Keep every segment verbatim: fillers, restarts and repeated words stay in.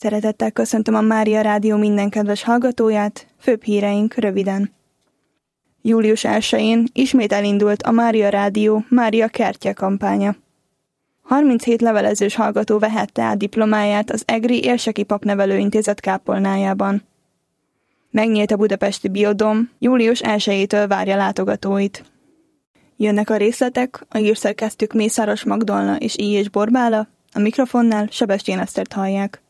Szeretettel köszöntöm a Mária Rádió minden kedves hallgatóját, főbb híreink röviden. július elsején ismét elindult a Mária Rádió Mária Kertje kampánya. harminchét levelezős hallgató vehette át diplomáját az Egri Érseki Papnevelőintézet kápolnájában. Megnyílt a budapesti Biodóm, július elsejétől várja látogatóit. Jönnek a részletek, a hírszerkesztők Mészáros Magdolna és I. és Borbála, a mikrofonnál Sebestyén Esztert hallják.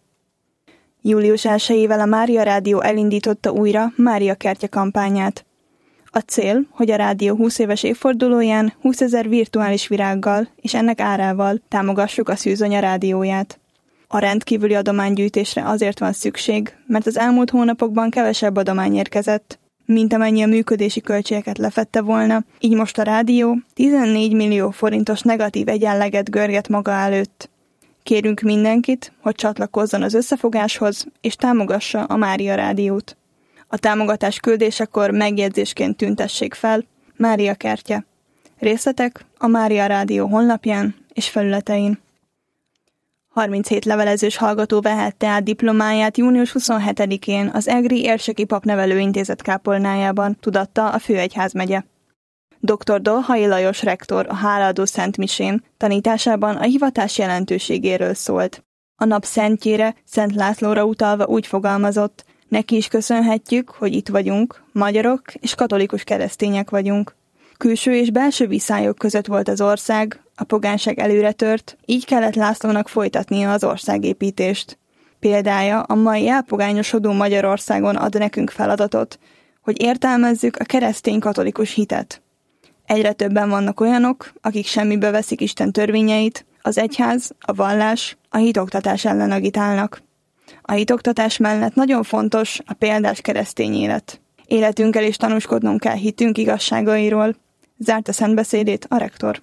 július elsejével a Mária Rádió elindította újra Mária Kertje kampányát. A cél, hogy a rádió húsz éves évfordulóján húszezer virtuális virággal és ennek árával támogassuk a Szűzonya rádióját. A rendkívüli adománygyűjtésre azért van szükség, mert az elmúlt hónapokban kevesebb adomány érkezett, mint amennyi a működési költségeket lefedte volna, így most a rádió tizennégy millió forintos negatív egyenleget görget maga előtt. Kérünk mindenkit, hogy csatlakozzon az összefogáshoz, és támogassa a Mária Rádiót. A támogatás küldésekor megjegyzésként tüntessék fel Mária Kertje. Részletek a Mária Rádió honlapján és felületein. harminchét levelezős hallgató vehette át diplomáját június huszonhetedikén az Egri Érseki Papnevelőintézet kápolnájában, tudatta a Főegyházmegye. doktor Dolhai Lajos rektor a hálaadó szentmisén tanításában a hivatás jelentőségéről szólt. A nap szentjére, Szent Lászlóra utalva úgy fogalmazott, neki is köszönhetjük, hogy itt vagyunk, magyarok és katolikus keresztények vagyunk. Külső és belső viszályok között volt az ország, a pogányság előre tört, így kellett Lászlónak folytatnia az országépítést. Példája a mai elpogányosodó Magyarországon ad nekünk feladatot, hogy értelmezzük a keresztény katolikus hitet. Egyre többen vannak olyanok, akik semmibe veszik Isten törvényeit, az egyház, a vallás, a hitoktatás ellen agitálnak. A hitoktatás mellett nagyon fontos a példás keresztény élet. Életünkkel is tanúskodnunk kell hitünk igazságairól, zárta szentbeszédét a rektor.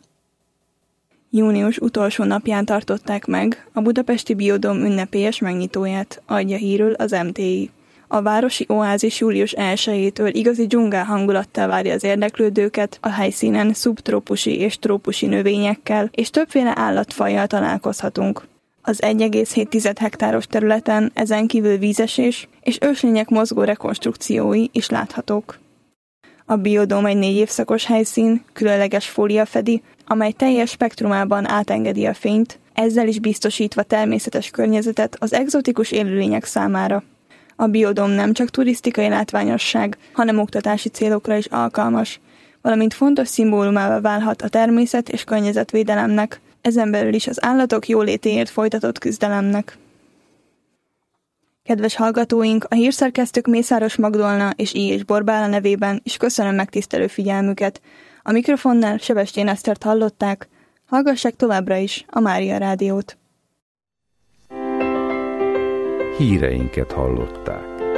Június utolsó napján tartották meg a budapesti Biodóm ünnepélyes megnyitóját, adja hírül az em té i. A városi oázis július elsejétől igazi dzsungel hangulattal várja az érdeklődőket, a helyszínen szubtrópusi és trópusi növényekkel és többféle állatfajjal találkozhatunk. Az egy egész hét hektáros területen ezen kívül vízesés és őslények mozgó rekonstrukciói is láthatók. A Biodóm egy négy évszakos helyszín, különleges fólia fedi, amely teljes spektrumában átengedi a fényt, ezzel is biztosítva természetes környezetet az egzotikus élőlények számára. A Biodóm nem csak turisztikai látványosság, hanem oktatási célokra is alkalmas, valamint fontos szimbólumává válhat a természet- és környezetvédelemnek, ezen belül is az állatok jólétéért folytatott küzdelemnek. Kedves hallgatóink, a hírszerkesztők Mészáros Magdolna és I. és Borbála nevében is köszönöm megtisztelő figyelmüket. A mikrofonnál Sebestyén Esztert hallották, hallgassák továbbra is a Mária Rádiót. Híreinket hallották.